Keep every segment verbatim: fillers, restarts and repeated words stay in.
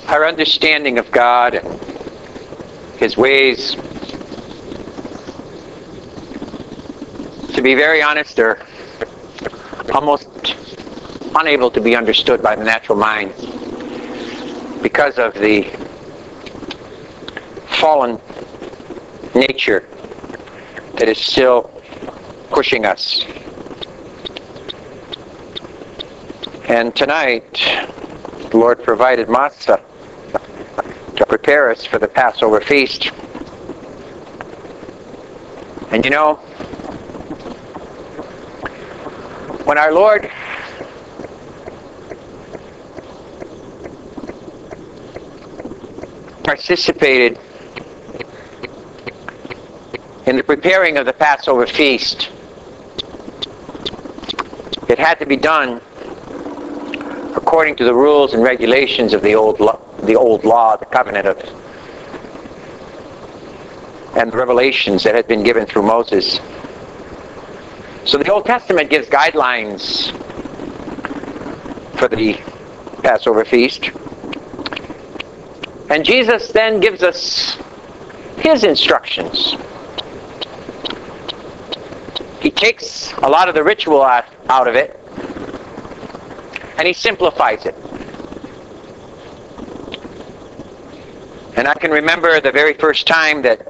our understanding of God and His ways, to be very honest, are almost unable to be understood by the natural mind because of the fallen nature that is still pushing us. And tonight, the Lord provided matzah to prepare us for the Passover feast. And you know, when our Lord participated in the preparing of the Passover feast, it had to be done according to the rules and regulations of the old law, the old law, the covenant of, and the revelations that had been given through Moses. So the Old Testament gives guidelines for the Passover feast. And Jesus then gives us His instructions. He takes a lot of the ritual out, out of it, and He simplifies it. And I can remember the very first time that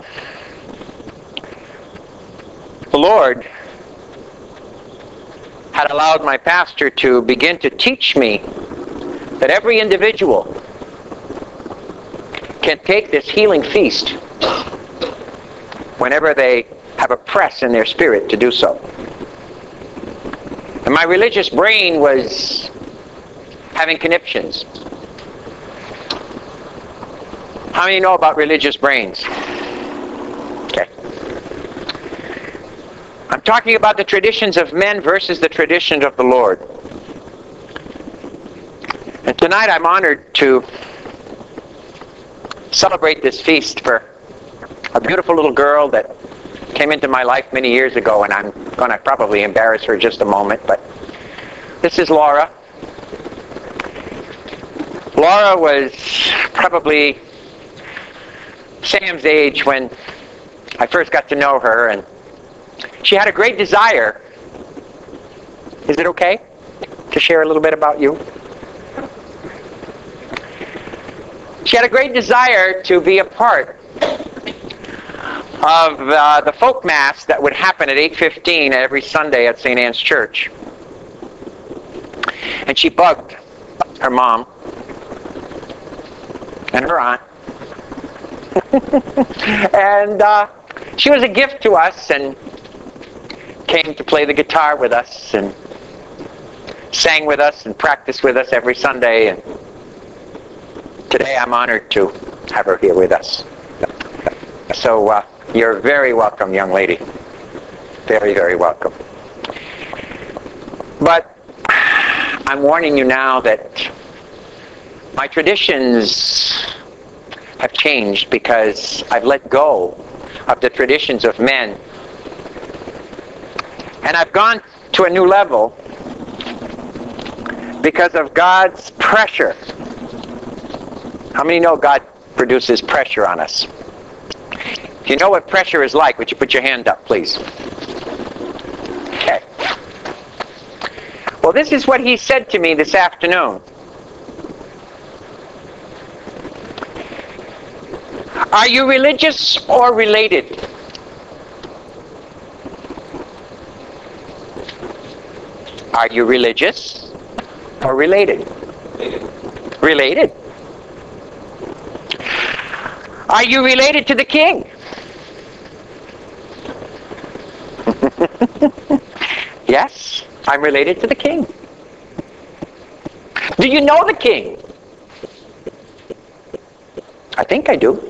the Lord had allowed my pastor to begin to teach me that every individual can take this healing feast whenever they have a press in their spirit to do so. And my religious brain was having conniptions. How many know about religious brains? Okay. I'm talking about the traditions of men versus the traditions of the Lord. And tonight I'm honored to celebrate this feast for a beautiful little girl that came into my life many years ago, and I'm going to probably embarrass her just a moment, but this is Laura. Laura was probably Sam's age when I first got to know her, and she had a great desire. Is it okay to share a little bit about you? She had a great desire to be a part of uh, the folk mass that would happen at eight fifteen every Sunday at Saint Anne's Church. And she bugged her mom and her aunt. And uh, she was a gift to us and came to play the guitar with us and sang with us and practiced with us every Sunday. And today I'm honored to have her here with us. So uh, you're very welcome, young lady. Very, very welcome. But I'm warning you now that my traditions have changed because I've let go of the traditions of men. And I've gone to a new level because of God's pressure. How many know God produces pressure on us? If you know what pressure is like, would you put your hand up, please? Okay. Well, this is what He said to me this afternoon. Are you religious or related? Are you religious or related? Related. Related. Are you related to the King? Yes, I'm related to the King. Do you know the King? I think I do.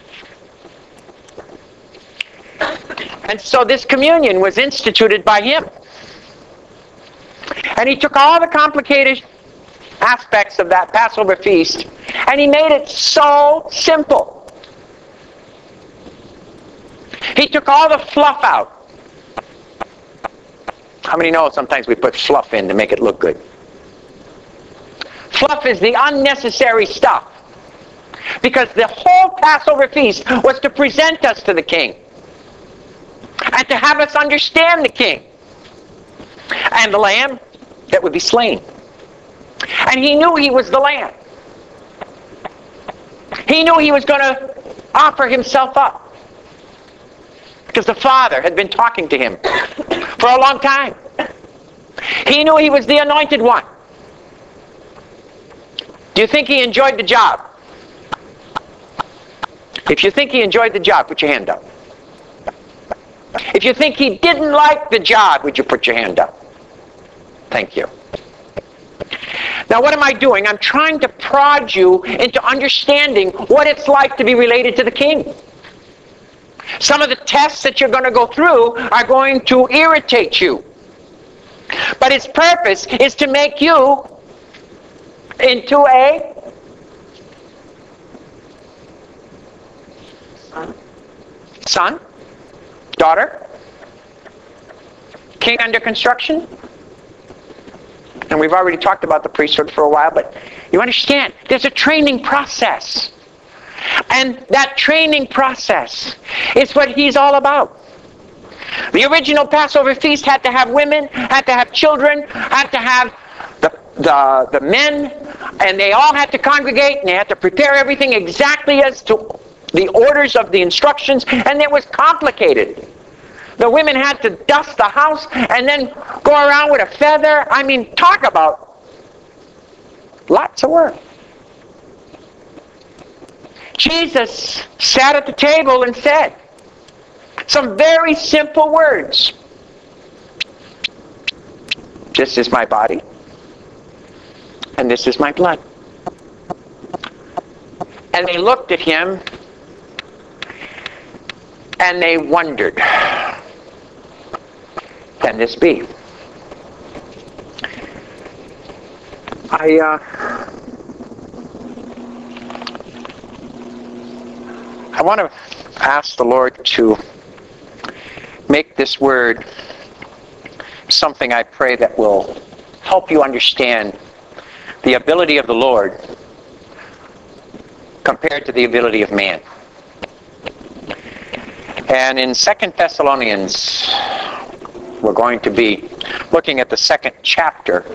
And so this communion was instituted by Him. And He took all the complicated aspects of that Passover feast and He made it so simple. He took all the fluff out. How many know sometimes we put fluff in to make it look good? Fluff is the unnecessary stuff. Because the whole Passover feast was to present us to the king. And to have us understand the king. And the lamb that would be slain. And he knew he was the lamb. He knew he was going to offer himself up. Because the Father had been talking to him for a long time. He knew he was the anointed one. Do you think he enjoyed the job? If you think he enjoyed the job, put your hand up. If you think he didn't like the job, would you put your hand up? Thank you. Now what am I doing? I'm trying to prod you into understanding what it's like to be related to the king. Some of the tests that you're going to go through are going to irritate you. But its purpose is to make you into a son, daughter, king under construction. And we've already talked about the priesthood for a while, but you understand, there's a training process. And that training process is what he's all about. The original Passover feast had to have women, had to have children, had to have the, the, the men, and they all had to congregate, and they had to prepare everything exactly as to the orders of the instructions, and it was complicated. The women had to dust the house and then go around with a feather. I mean, talk about lots of work. Jesus sat at the table and said some very simple words. This is my body, and this is my blood. And they looked at him, and they wondered, can this be? I, uh, I want to ask the Lord to make this word something, I pray, that will help you understand the ability of the Lord compared to the ability of man. And in Second Thessalonians, we're going to be looking at the second chapter.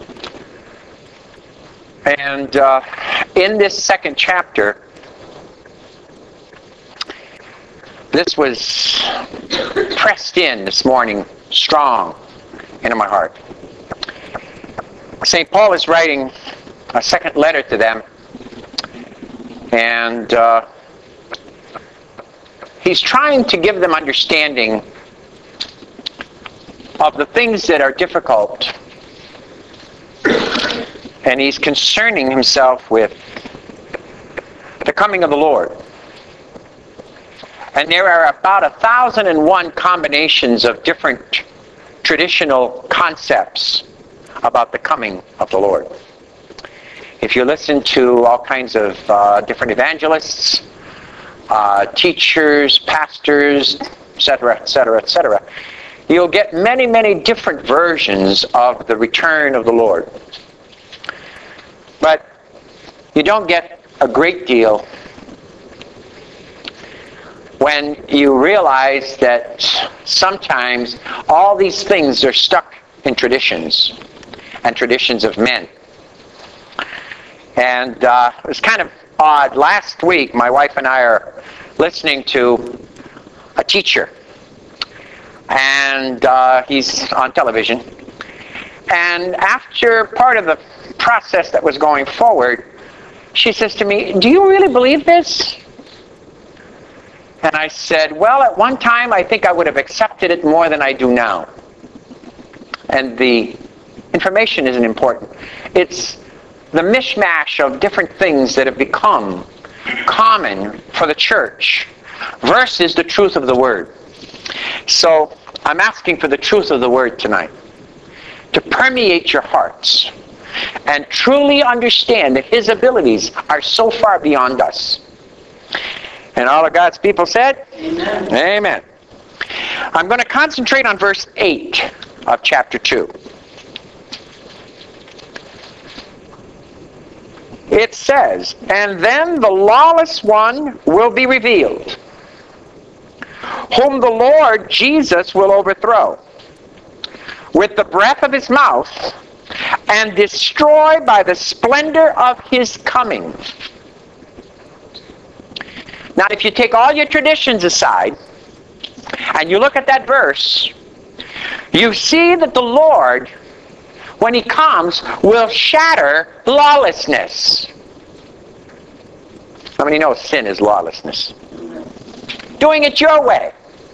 And uh, in this second chapter, this was pressed in this morning strong into my heart. Saint Paul is writing a second letter to them, and uh, he's trying to give them understanding of the things that are difficult, and he's concerning himself with the coming of the Lord. And there are about a thousand and one combinations of different traditional concepts about the coming of the Lord. If you listen to all kinds of uh, different evangelists, uh, teachers, pastors, et cetera, et cetera, et cetera, you'll get many, many different versions of the return of the Lord. But you don't get a great deal when you realize that sometimes all these things are stuck in traditions and traditions of men. And uh, it was kind of odd. Last week, my wife and I are listening to a teacher, and uh, he's on television. And after part of the process that was going forward, she says to me, "Do you really believe this?" And I said, "Well, at one time I think I would have accepted it more than I do now." And the information isn't important. It's the mishmash of different things that have become common for the church versus the truth of the Word. So I'm asking for the truth of the Word tonight to permeate your hearts and truly understand that His abilities are so far beyond us. And all of God's people said? Amen. Amen. I'm going to concentrate on verse eight of chapter two. it says, "And then the lawless one will be revealed, whom the Lord Jesus will overthrow with the breath of his mouth and destroy by the splendor of his coming." Now, if you take all your traditions aside and you look at that verse, you see that the Lord, when he comes, will shatter lawlessness. How many know sin is lawlessness? Doing it your way.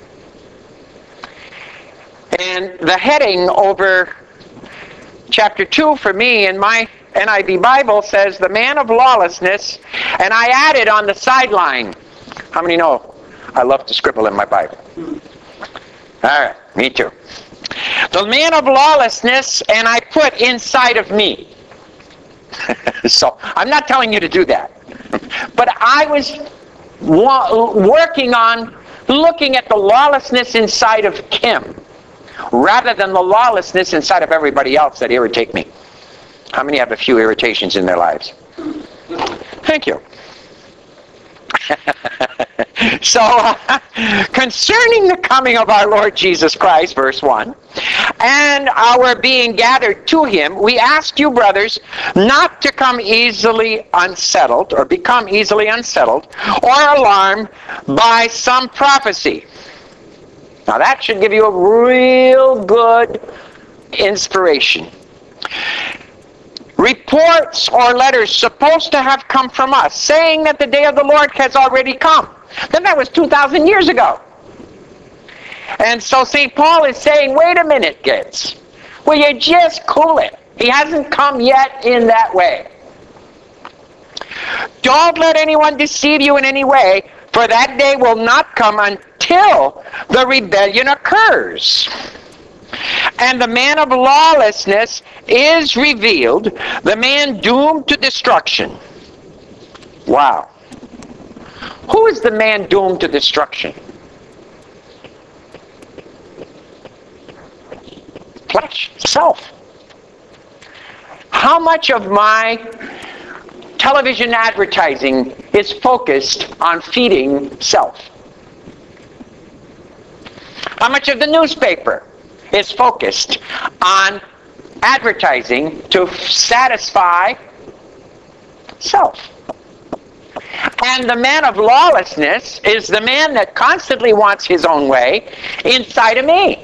And the heading over chapter two for me in my N I V Bible says, "The man of lawlessness," and I added on the sideline. How many know I love to scribble in my Bible? All right, me too. "The man of lawlessness," and I put "inside of me." So I'm not telling you to do that. But I was wa- working on looking at the lawlessness inside of Kim rather than the lawlessness inside of everybody else that irritate me. How many have a few irritations in their lives? Thank you. So, uh, concerning the coming of our Lord Jesus Christ, verse one, "and our being gathered to him, we ask you, brothers, not to come easily unsettled, or become easily unsettled, or alarmed by some prophecy." Now that should give you a real good inspiration. "Reports or letters supposed to have come from us, saying that the day of the Lord has already come." Then that was two thousand years ago. And so Saint Paul is saying, wait a minute, kids. Will you just cool it? He hasn't come yet in that way. "Don't let anyone deceive you in any way, for that day will not come until the rebellion occurs. And the man of lawlessness is revealed, the man doomed to destruction." Wow. Who is the man doomed to destruction? Flesh, self. How much of my television advertising is focused on feeding self? How much of the newspaper is focused on advertising to satisfy self? And the man of lawlessness is the man that constantly wants his own way inside of me.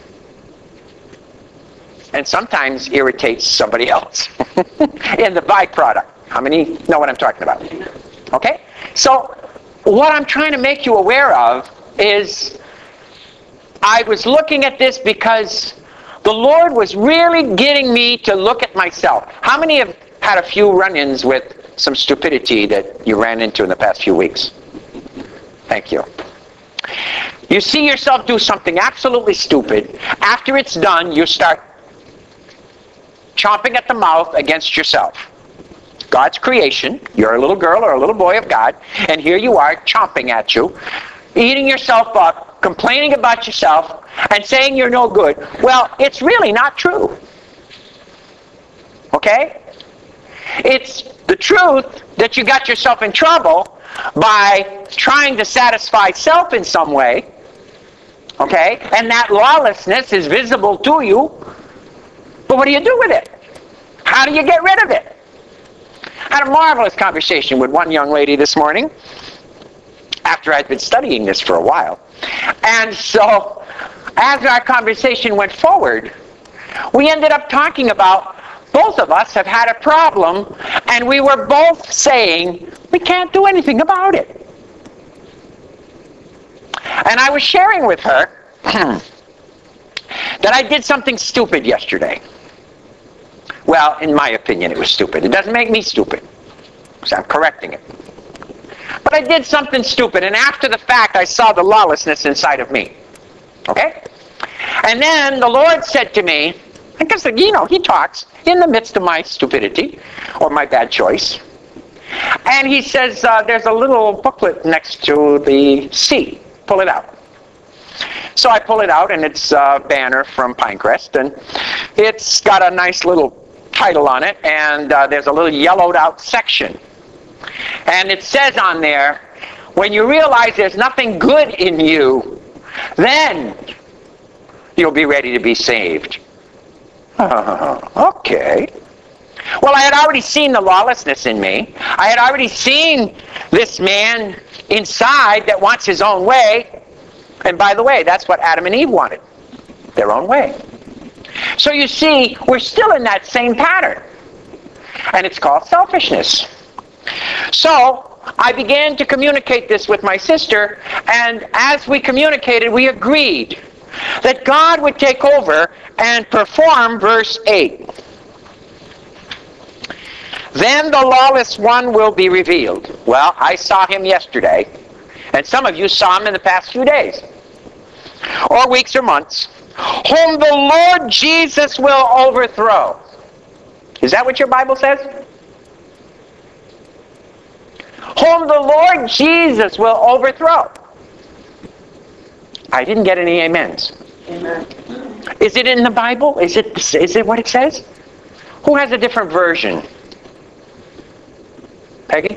And sometimes irritates somebody else in the byproduct. How many know what I'm talking about? Okay? So what I'm trying to make you aware of is I was looking at this because the Lord was really getting me to look at myself. How many have had a few run-ins with some stupidity that you ran into in the past few weeks? Thank you. You see yourself do something absolutely stupid. After it's done, you start chomping at the mouth against yourself. God's creation, you're a little girl or a little boy of God, and here you are chomping at you, eating yourself up, complaining about yourself, and saying you're no good. Well, it's really not true. Okay? It's the truth that you got yourself in trouble by trying to satisfy self in some way. Okay? And that lawlessness is visible to you. But what do you do with it? How do you get rid of it? I had a marvelous conversation with one young lady this morning after I'd been studying this for a while. And so, as our conversation went forward, we ended up talking about both of us have had a problem, and we were both saying we can't do anything about it. And I was sharing with her that I did something stupid yesterday. Well, in my opinion, it was stupid. It doesn't make me stupid, so I'm correcting it. But I did something stupid, and after the fact, I saw the lawlessness inside of me. Okay? And then the Lord said to me, because, you know, he talks in the midst of my stupidity or my bad choice. And he says, uh, there's a little booklet next to the C. Pull it out. So I pull it out, and it's a banner from Pinecrest, and it's got a nice little title on it, and uh, there's a little yellowed out section. And it says on there, when you realize there's nothing good in you, then you'll be ready to be saved. Uh, okay. Well, I had already seen the lawlessness in me. I had already seen this man inside that wants his own way. And by the way, that's what Adam and Eve wanted, their own way. So you see, we're still in that same pattern. And it's called selfishness. So I began to communicate this with my sister, and as we communicated, we agreed that God would take over and perform verse eight. Then the lawless one will be revealed. Well, I saw him yesterday, and some of you saw him in the past few days, or weeks or months, whom the Lord Jesus will overthrow. Is that what your Bible says? Whom the Lord Jesus will overthrow. I didn't get any amens. Amen. Is it in the Bible? Is it, is it what it says? Who has a different version? Peggy?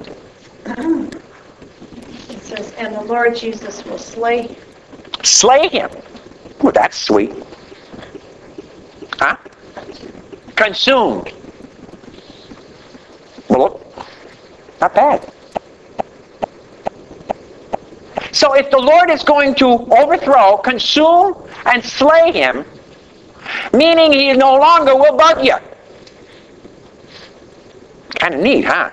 It says, and the Lord Jesus will slay. Slay him. Oh, that's sweet. Huh? Consumed. Well, not bad. So if the Lord is going to overthrow, consume, and slay him, meaning he no longer will bug you. Kind of neat, huh?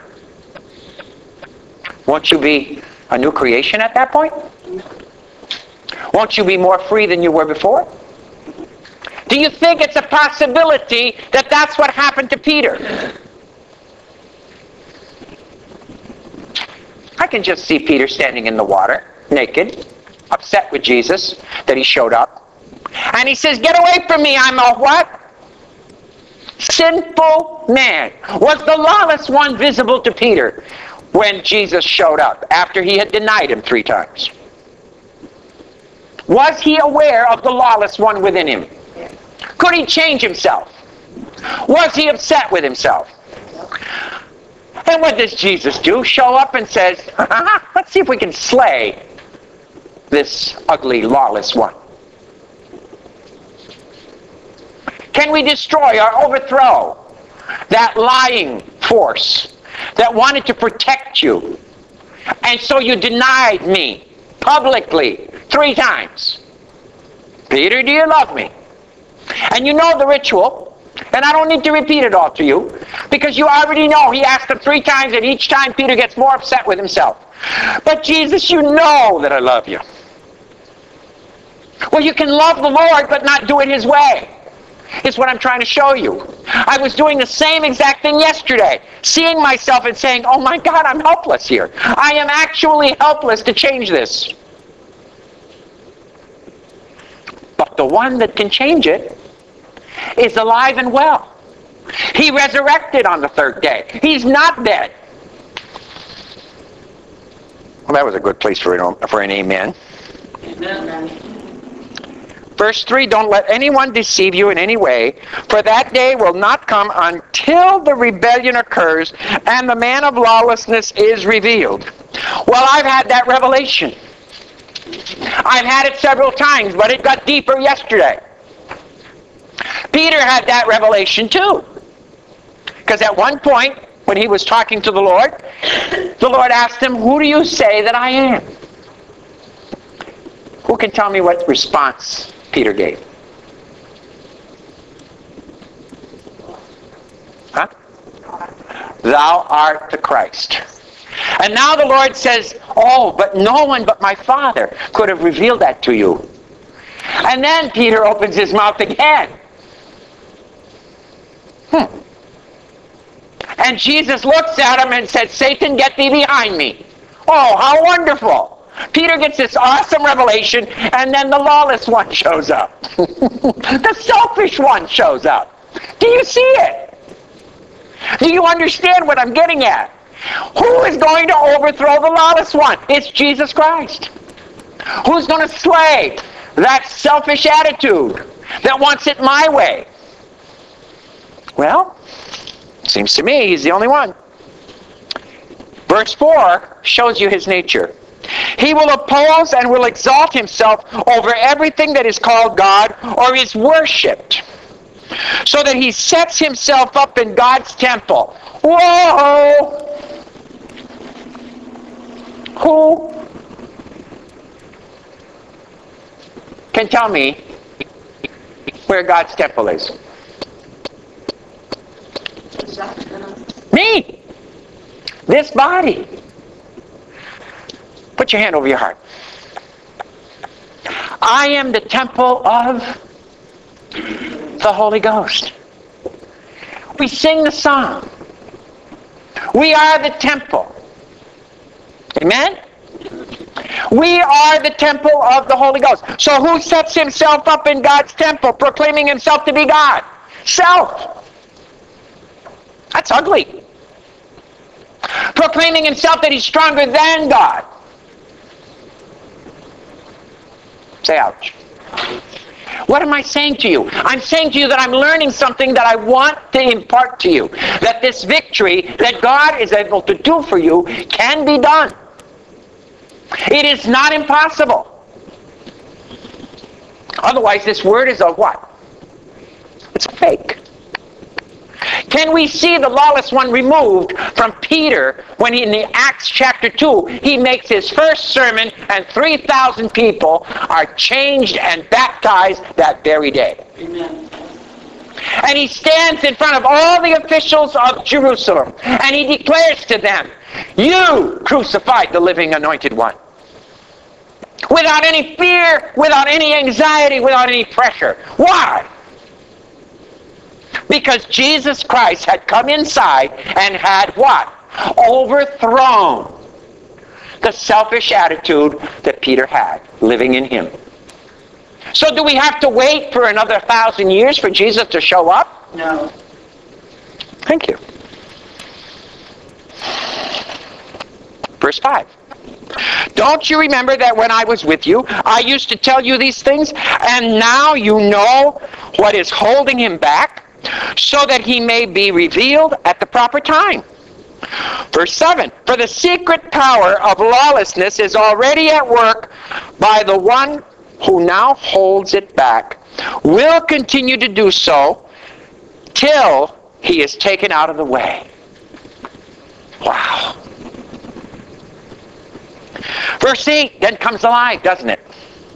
Won't you be a new creation at that point? Won't you be more free than you were before? Do you think it's a possibility that that's what happened to Peter? I can just see Peter standing in the water, naked, upset with Jesus that he showed up. And he says, get away from me, I'm a what? Sinful man. Was the lawless one visible to Peter when Jesus showed up after he had denied him three times? Was he aware of the lawless one within him? Could he change himself? Was he upset with himself? And what does Jesus do? Show up and says, let's see if we can slay this ugly, lawless one. Can we destroy or overthrow that lying force that wanted to protect you? And so you denied me publicly three times. Peter, do you love me? And you know the ritual, and I don't need to repeat it all to you, because you already know he asked him three times, and each time Peter gets more upset with himself. But Jesus, you know that I love you. Well, you can love the Lord, but not do it his way. Is what I'm trying to show you. I was doing the same exact thing yesterday, seeing myself and saying, oh my God, I'm helpless here. I am actually helpless to change this. But the one that can change it is alive and well. He resurrected on the third day. He's not dead. Well, that was a good place for an, for an amen. Amen. Verse three, don't let anyone deceive you in any way, for that day will not come until the rebellion occurs and the man of lawlessness is revealed. Well, I've had that revelation. I've had it several times, but it got deeper yesterday. Peter had that revelation too. Because at one point, when he was talking to the Lord, the Lord asked him, who do you say that I am? Who can tell me what response Peter gave? Huh? Thou art the Christ. And now the Lord says, oh, but no one but my Father could have revealed that to you. And then Peter opens his mouth again. Hmm. And Jesus looks at him and said, Satan, get thee behind me. Oh, how wonderful. Peter gets this awesome revelation, and then the lawless one shows up. The selfish one shows up. Do you see it? Do you understand what I'm getting at? Who is going to overthrow the lawless one? It's Jesus Christ. Who's going to slay that selfish attitude that wants it my way? Well, seems to me he's the only one. Verse four shows you his nature. He will oppose and will exalt himself over everything that is called God or is worshipped, so that he sets himself up in God's temple. Whoa! Who can tell me where God's temple is? Me! This body. Put your hand over your heart. I am the temple of the Holy Ghost. We sing the song. We are the temple. Amen? We are the temple of the Holy Ghost. So who sets himself up in God's temple, proclaiming himself to be God? Self. That's ugly. Proclaiming himself that he's stronger than God. Say ouch. What am I saying to you? I'm saying to you that I'm learning something that I want to impart to you. That this victory that God is able to do for you can be done. It is not impossible. Otherwise, this word is a what? It's a fake. Can we see the lawless one removed from Peter when he, in the Acts chapter two, he makes his first sermon and three thousand people are changed and baptized that very day. Amen. And he stands in front of all the officials of Jerusalem and he declares to them, you crucified the living anointed one. Without any fear, without any anxiety, without any pressure. Why? Because Jesus Christ had come inside and had what? Overthrown the selfish attitude that Peter had living in him. So do we have to wait for another thousand years for Jesus to show up? No. Thank you. Verse five. Don't you remember that when I was with you, I used to tell you these things, and now you know what is holding him back, so that he may be revealed at the proper time. Verse seven, for the secret power of lawlessness is already at work by the one who now holds it back, will continue to do so till he is taken out of the way. Wow. Verse eight then comes alive, doesn't it?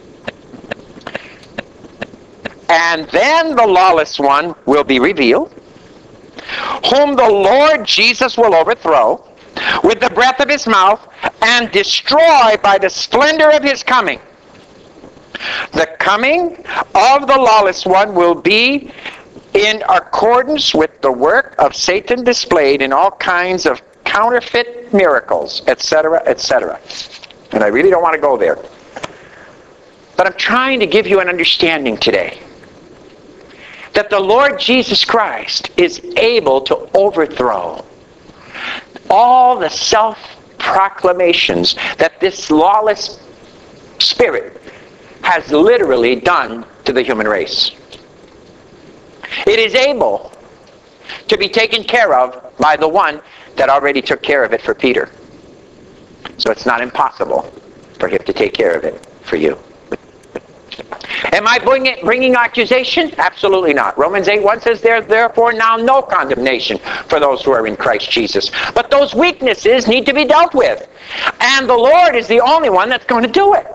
And then the lawless one will be revealed, whom the Lord Jesus will overthrow with the breath of his mouth and destroy by the splendor of his coming. The coming of the lawless one will be in accordance with the work of Satan displayed in all kinds of counterfeit miracles, et cetera, et cetera. And I really don't want to go there. But I'm trying to give you an understanding today that the Lord Jesus Christ is able to overthrow all the self-proclamations that this lawless spirit has literally done to the human race. It is able to be taken care of by the one that already took care of it for Peter. So it's not impossible for him to take care of it for you. Am I bringing, bringing accusation? Absolutely not. Romans eight one says, there therefore now no condemnation for those who are in Christ Jesus. But those weaknesses need to be dealt with. And the Lord is the only one that's going to do it.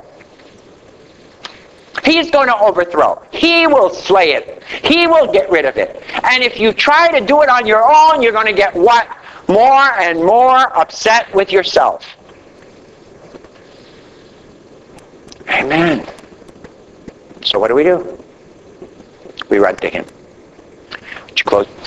He's going to overthrow. He will slay it. He will get rid of it. And if you try to do it on your own, you're going to get what? More and more upset with yourself. Amen. So what do we do? We run to him. Would you close?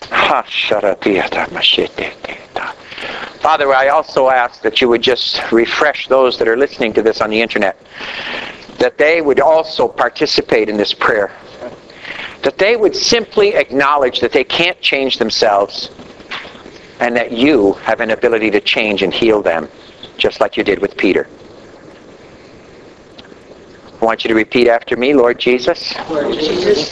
Father, I also ask that you would just refresh those that are listening to this on the internet, that they would also participate in this prayer, that they would simply acknowledge that they can't change themselves, and that you have an ability to change and heal them, just like you did with Peter. I want you to repeat after me. Lord Jesus, Lord Jesus,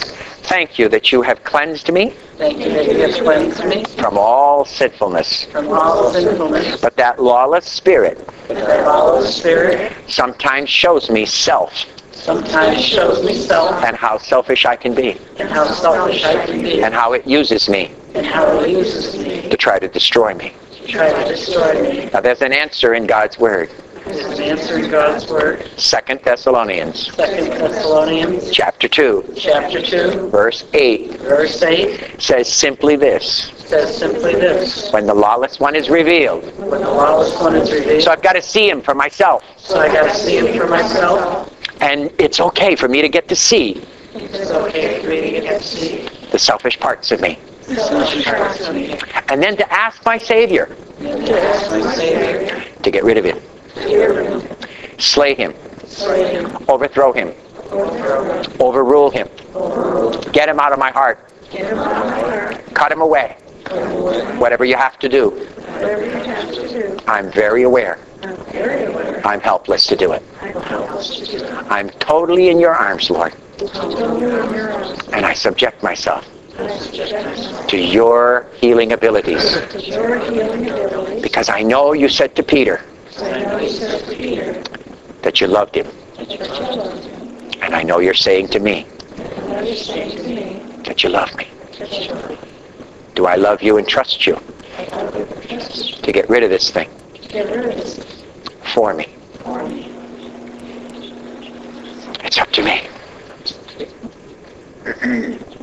Thank you that you have cleansed me Thank you that you have cleansed me from all sinfulness. from all sinfulness. But that lawless spirit But that lawless spirit sometimes shows me self sometimes shows me self and how selfish I can be and how selfish I can be and how it uses me and how it uses me to try to destroy me. to try to destroy me. Now there's an answer in God's Word. There's an answer in God's Word. Second Thessalonians Second Thessalonians chapter two, chapter two, verse eight verse eight says simply this: says simply this. when the lawless one is revealed. When the lawless one is revealed, So I've got to see him for myself. so I got to see him for myself. And it's okay for me to get to see It's okay for me to get to see the selfish parts of me. the selfish parts of me. And then to ask my Savior And to ask my Savior to get rid of him. to hear him, Slay him. slay him, Overthrow him. overthrow him, Overrule him. overrule him, Get him out of my heart. get him out of my heart, Cut him away. put him away. Whatever you have to do. Whatever you have to do, I'm very aware. I'm very aware. I'm helpless to do it. I'm helpless to do it. I'm totally in your arms, Lord. Totally in your arms. And I subject myself I subject myself to your healing abilities. to your healing abilities. Because I know you said to Peter I know you said to Peter that you loved him. that you loved him. And I know you're saying to me I know you're saying to me that you love me. that you love me. Do I love you and trust you I love you and trust you. to get rid of this thing Get rid of this for me? for me. It's up to me.